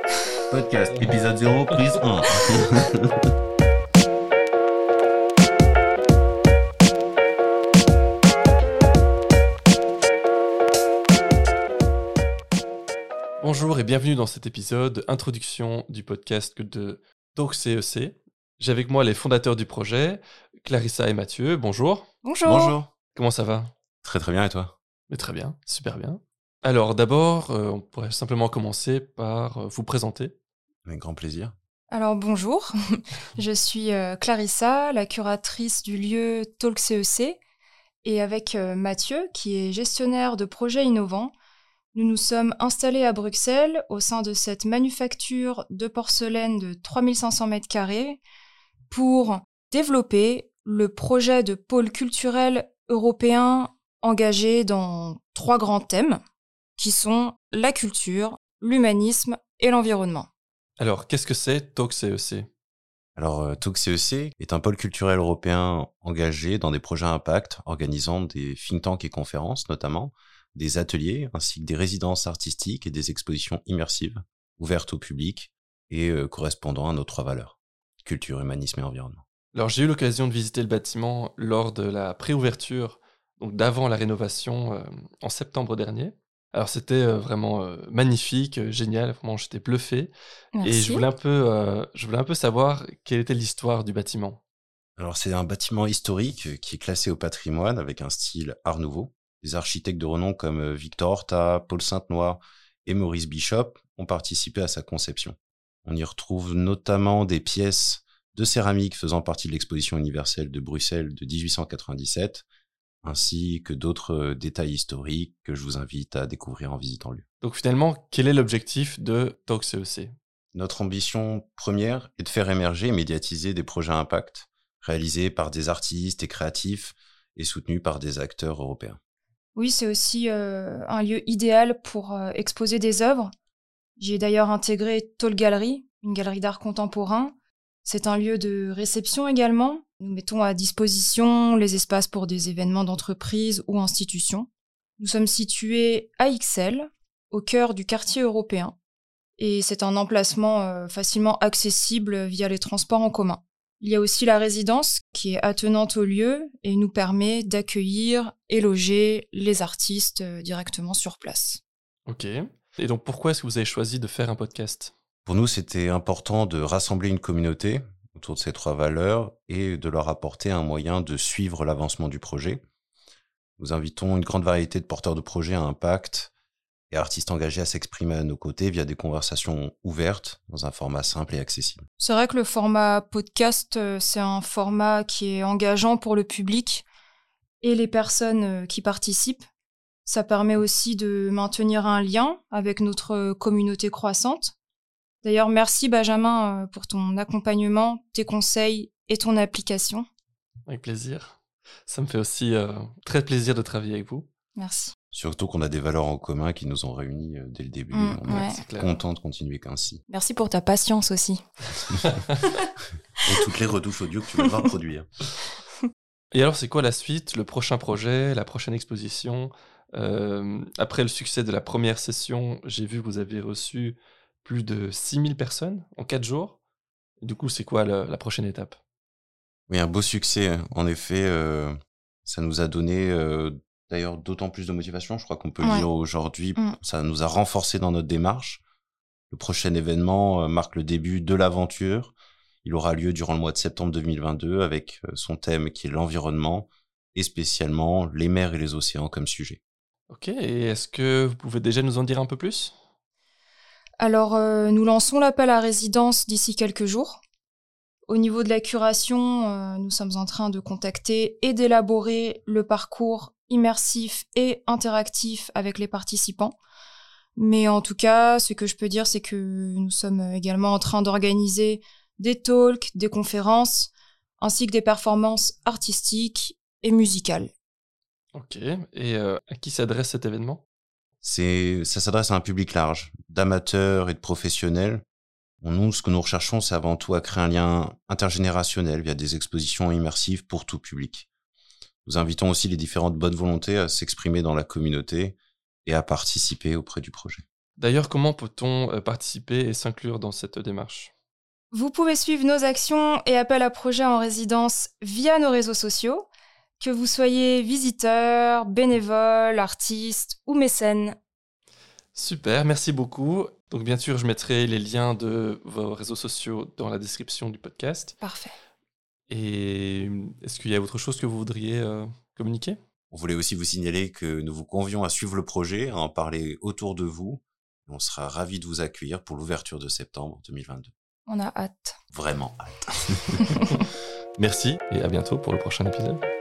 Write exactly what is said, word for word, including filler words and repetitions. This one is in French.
Podcast, épisode zéro, prise un. Bonjour et bienvenue dans cet épisode introduction du podcast de Talk C E C. J'ai avec moi les fondateurs du projet, Clarissa et Mathieu. Bonjour. Bonjour. Bonjour. Comment ça va ? Très très bien, et toi ? Mais très bien, super bien. Alors d'abord, euh, on pourrait simplement commencer par euh, vous présenter. Avec grand plaisir. Alors bonjour, je suis euh, Clarissa, la curatrice du lieu Talk C E C, et avec euh, Mathieu, qui est gestionnaire de projets innovants. Nous nous sommes installés à Bruxelles au sein de cette manufacture de porcelaine de trois mille cinq cents mètres carrés pour développer le projet de pôle culturel européen engagé dans trois grands thèmes qui sont la culture, l'humanisme et l'environnement. Alors, qu'est-ce que c'est Talk C E C ? Alors, euh, Talk C E C est un pôle culturel européen engagé dans des projets à impact, organisant des think tanks et conférences notamment, des ateliers ainsi que des résidences artistiques et des expositions immersives, ouvertes au public et euh, correspondant à nos trois valeurs, culture, humanisme et environnement. Alors, j'ai eu l'occasion de visiter le bâtiment lors de la préouverture, donc d'avant la rénovation, euh, en septembre dernier. Alors, c'était euh, vraiment euh, magnifique, euh, génial, vraiment, j'étais bluffé. Merci. Et je voulais, un peu, euh, je voulais un peu savoir quelle était l'histoire du bâtiment. Alors, c'est un bâtiment historique qui est classé au patrimoine avec un style Art Nouveau. Des architectes de renom comme Victor Horta, Paul Sainte-Noix et Maurice Bishop ont participé à sa conception. On y retrouve notamment des pièces de céramique faisant partie de l'exposition universelle de Bruxelles de dix-huit cent quatre-vingt-dix-sept, ainsi que d'autres détails historiques que je vous invite à découvrir en visitant le lieu. Donc finalement, quel est l'objectif de Talk C E C ? Notre ambition première est de faire émerger et médiatiser des projets à impact, réalisés par des artistes et créatifs et soutenus par des acteurs européens. Oui, c'est aussi euh, un lieu idéal pour euh, exposer des œuvres. J'y ai d'ailleurs intégré Talk Gallery, une galerie d'art contemporain. C'est un lieu de réception également. Nous mettons à disposition les espaces pour des événements d'entreprise ou institutions. Nous sommes situés à Ixelles, au cœur du quartier européen. Et c'est un emplacement euh, facilement accessible via les transports en commun. Il y a aussi la résidence qui est attenante au lieu et nous permet d'accueillir et loger les artistes euh, directement sur place. Ok. Et donc pourquoi est-ce que vous avez choisi de faire un podcast ? Pour nous, c'était important de rassembler une communauté autour de ces trois valeurs et de leur apporter un moyen de suivre l'avancement du projet. Nous invitons une grande variété de porteurs de projets à impact et artistes engagés à s'exprimer à nos côtés via des conversations ouvertes dans un format simple et accessible. C'est vrai que le format podcast, euh, c'est un format qui est engageant pour le public et les personnes euh, qui participent. Ça permet aussi de maintenir un lien avec notre communauté croissante. D'ailleurs, merci Benjamin euh, pour ton accompagnement, tes conseils et ton application. Avec plaisir. Ça me fait aussi euh, très plaisir de travailler avec vous. Merci. Surtout qu'on a des valeurs en commun qui nous ont réunis dès le début. Mmh, On ouais. est content de continuer qu'ainsi. Merci pour ta patience aussi. Et toutes les retouches audio que tu vas devoir produire. Et alors, c'est quoi la suite, le prochain projet, la prochaine exposition ? euh, Après le succès de la première session, j'ai vu que vous avez reçu plus de six mille personnes en quatre jours. Du coup, c'est quoi la, la prochaine étape ? Oui, un beau succès. En effet, euh, ça nous a donné euh, d'ailleurs d'autant plus de motivation. Je crois qu'on peut le Ouais. dire aujourd'hui. Mm. Ça nous a renforcé dans notre démarche. Le prochain événement euh, marque le début de l'aventure. Il aura lieu durant le mois de septembre deux mille vingt-deux avec euh, son thème qui est l'environnement et spécialement les mers et les océans comme sujet. Ok, et est-ce que vous pouvez déjà nous en dire un peu plus ? Alors, euh, nous lançons l'appel à résidence d'ici quelques jours. Au niveau de la curation, euh, nous sommes en train de contacter et d'élaborer le parcours immersif et interactif avec les participants. Mais en tout cas, ce que je peux dire, c'est que nous sommes également en train d'organiser des talks, des conférences, ainsi que des performances artistiques et musicales. Ok, et euh, à qui s'adresse cet événement ? C'est, ça s'adresse à un public large, d'amateurs et de professionnels. Nous, ce que nous recherchons, c'est avant tout à créer un lien intergénérationnel via des expositions immersives pour tout public. Nous invitons aussi les différentes bonnes volontés à s'exprimer dans la communauté et à participer auprès du projet. D'ailleurs, comment peut-on euh, participer et s'inclure dans cette démarche ? Vous pouvez suivre nos actions et appels à projets en résidence via nos réseaux sociaux, que vous soyez visiteur, bénévole, artiste ou mécène. Super, merci beaucoup. Donc bien sûr, je mettrai les liens de vos réseaux sociaux dans la description du podcast. Parfait. Et est-ce qu'il y a autre chose que vous voudriez euh, communiquer ? On voulait aussi vous signaler que nous vous convions à suivre le projet, à en parler autour de vous. On sera ravis de vous accueillir pour l'ouverture de septembre deux mille vingt-deux. On a hâte. Vraiment hâte. Merci et à bientôt pour le prochain épisode.